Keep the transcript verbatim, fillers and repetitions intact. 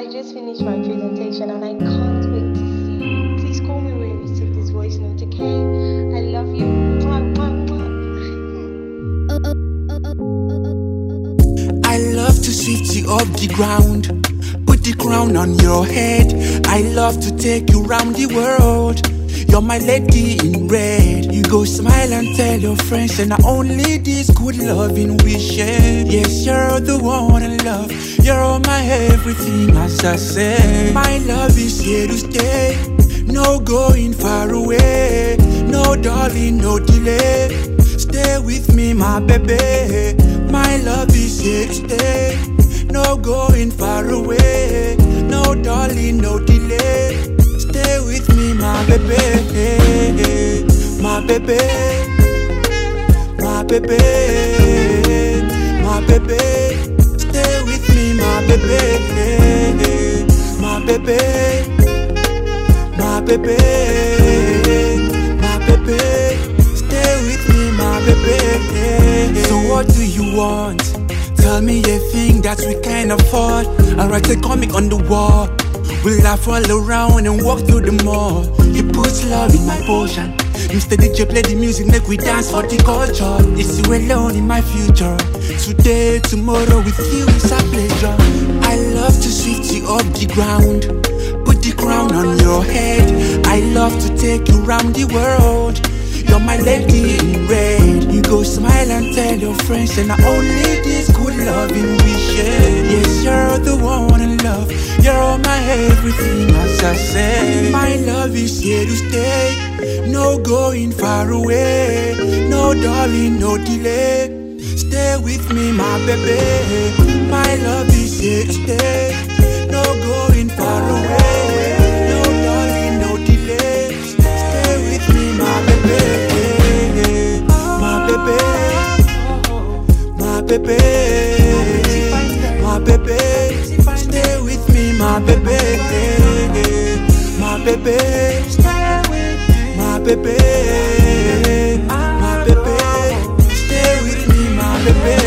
I just finished my presentation and I can't wait to see you. Please call me when you receive this voice note, okay? I love you. Mwah, mwah, mwah. I love to sweep you off the ground, put the crown on your head. I love to take you round the world. You're my lady in red. You go smile and tell your friends, and not only this good loving we share. Yes, you're the one I love. You're all my everything, as I say. My love is here to stay. No going far away. No darling, no delay. Stay with me, my baby. My love is here to stay. No going far away. No darling, no delay. Stay with me, my baby, my baby, my baby, my baby. Stay with me, my baby, my baby, my baby, my baby. Stay with me, my baby. So what do you want? Tell me a thing that we can afford. I'll write a comic on the wall. We'll laugh all around and walk through the mall. You put love in my potion. Instead did you play the music, make we dance for the culture. It's you alone in my future. Today, tomorrow with you is a pleasure. I love to sweep you off the ground, put the crown on your head. I love to take you round the world. You're my lady in red. You go smile and tell your friends, and not only this good loving we share. Yes, you're the one I love. You're all my everything, as I say. My love is here to stay. No going far away. No darling, no delay. Stay with me, my baby. My love is here to stay. No going far away. No darling, no delay. Stay with me, my baby. My baby. My baby. My baby. Stay with me, my baby, my baby, my baby, my baby, stay with me, my baby.